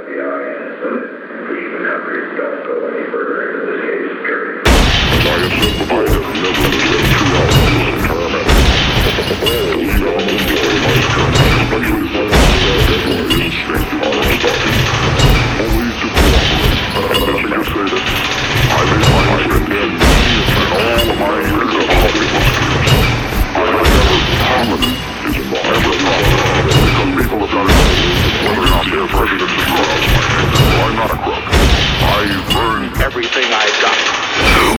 FBI and its limit. We even have don't go any further into this case, period. I have never